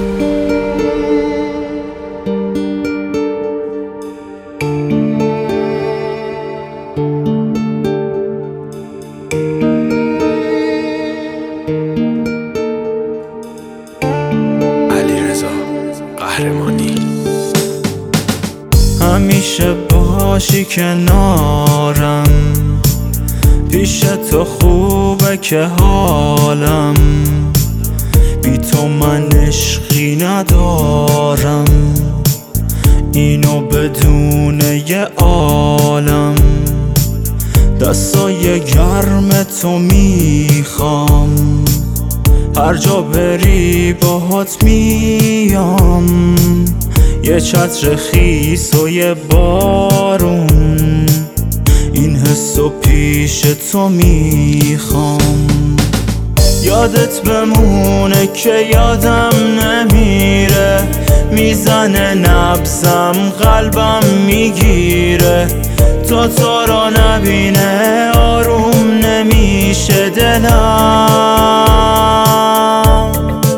قهرمانی. همیشه باشی کنارم، پیش تو خوبه که حالم، بی تو من عشقی ندارم، اینو بدون یه عالم. دستای گرم تو میخوام، هر جا بری باهات میام، یه چتر خیس و یه بارون، این حسو پیش تو میخوام. یادت بمونه که یادم نمیره، میزنه نبضم قلبم میگیره، تو را نبینه آروم نمیشه دلم.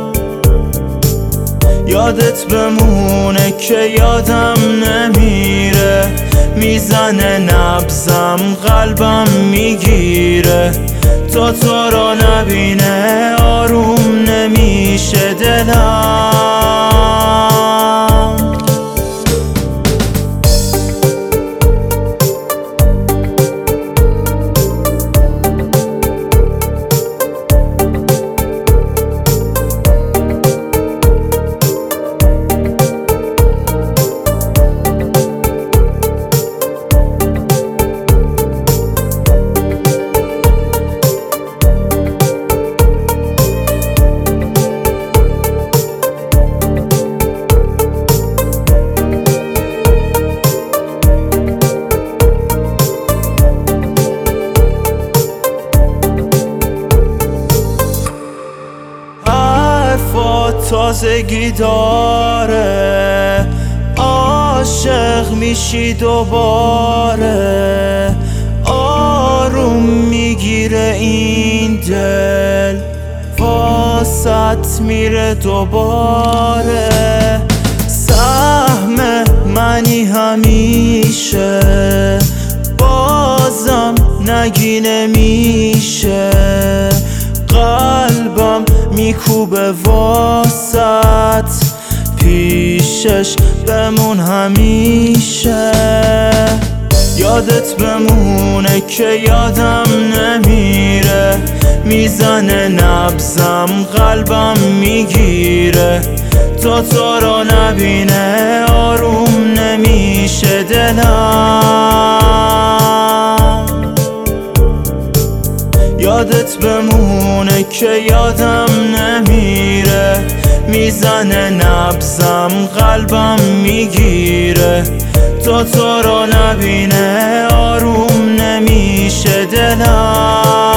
یادت بمونه که یادم نمیره، میزنه نبضم قلبم میگیره، تو را نبینه آروم نمیشه دلم. تازگی داره، عاشق میشی دوباره، آروم میگیره این دل، واسط میره دوباره. سهم منی همیشه، بازم نگی نمیشه، قلبم میکوبه واسط، پیشش بمون همیشه. یادت بمونه که یادم نمیره، میزنه نبضم قلبم میگیره، تو را نبینه آروم نمیشه دلم. یادت بمونه که یادم نمیره، میزنه نبضم قلبم میگیره، تو را نبینه آروم نمیشه دلم.